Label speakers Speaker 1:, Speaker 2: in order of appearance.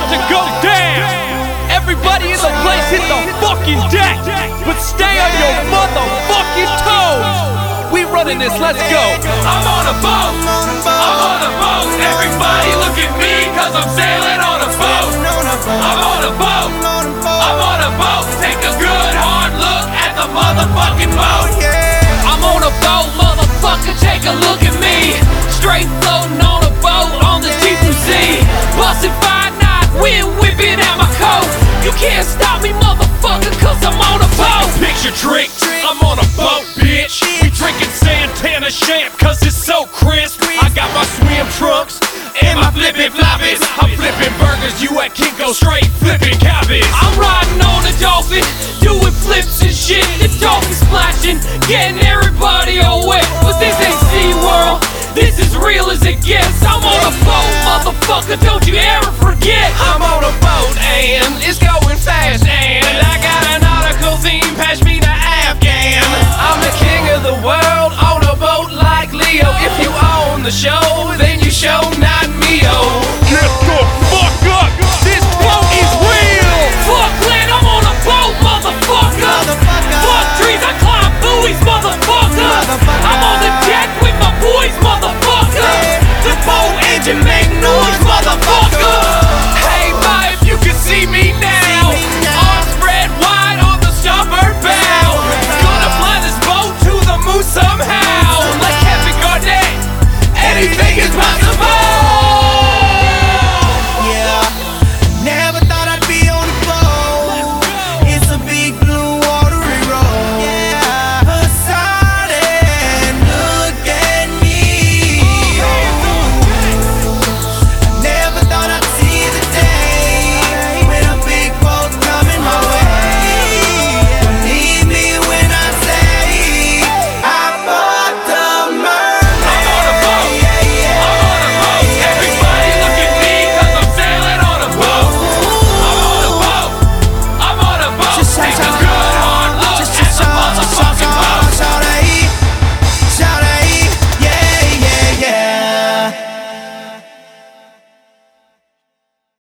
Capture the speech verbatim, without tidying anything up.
Speaker 1: to go down. Everybody in the place hit the fucking deck, but stay on your motherfucking toes. We running this, let's go.
Speaker 2: I'm on a boat, I'm on a boat. Everybody look at me, cause I'm sailing on a boat. I'm on a boat, I'm on a boat. Take a good hard look at the motherfucking boat. I'm on a boat, motherfucker, take a look at me. Straight floating on a boat on the deep blue sea. Bustin' five knots, wind whipping out my coat. You can't stop me, motherfucker, cause I'm on a boat.
Speaker 1: Picture trick, I'm on a boat, bitch. We drinking Santana champ, cause it's so crisp. I got my swim trunks and my flippin' floppies. I'm flipping burgers, you at Kinko, straight flipping cabbage.
Speaker 2: I'm riding on a dolphin, doing flips and shit. The dolphin splashing, getting everybody all wet. But this ain't SeaWorld, this is real as it gets. I'm on a boat, motherfucker, don't you ever forget.
Speaker 1: I'm on a boat and it's going fast, and I got an nautical theme, pass me the Afghan. I'm the king of the world on a boat like Leo. If you own the show,